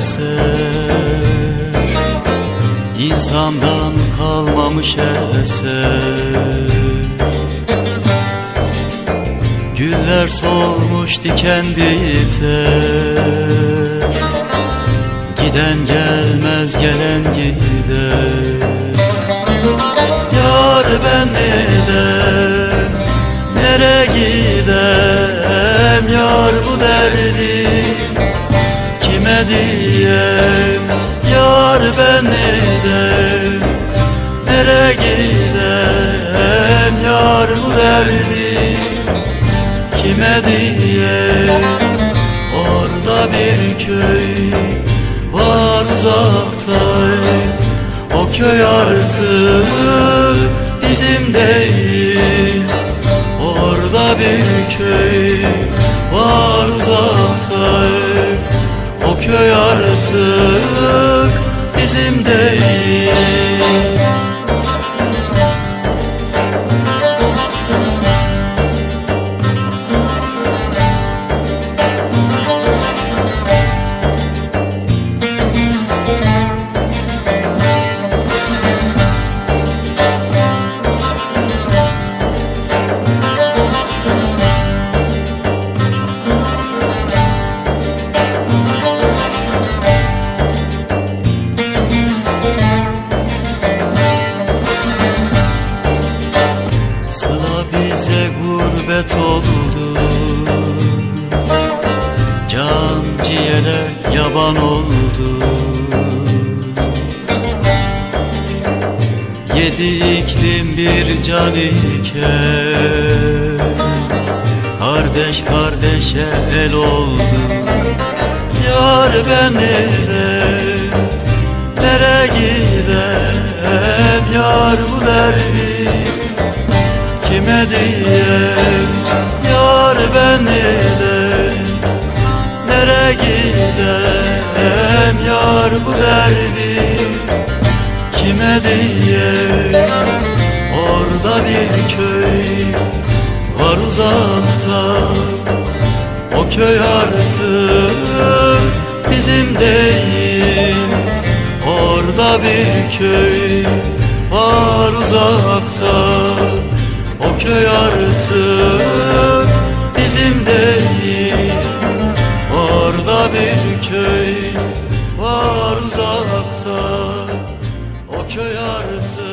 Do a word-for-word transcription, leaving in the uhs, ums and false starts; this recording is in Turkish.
eser, İnsandan kalmamış eser. Güller solmuş, diken biter, giden gelmez, gelen gider. Yar ben neden, nere gidem? Yar bu derdi kime diyem? Yar ben neden, nere gidem? Yar bu derdi kime diyem? Orada bir köy var uzakta, o köy artık bizim değil. Orada bir köy var uzakta, o köy artık bizim değil. Sıla bize gurbet oldu, can ciğere yaban oldu. Yedi iklim bir can iken, kardeş kardeşe el oldu. Yar ben nere, nere gidem? Yar bu derdi kime diyem? Yar ben neden, nere gidem? Yar bu derdi kime diyem? Orada bir köy var uzakta, o köy artık bizim değil. Orada bir köy var uzakta, o köy artık bizim değil. Orada bir köy var uzakta, o köy artık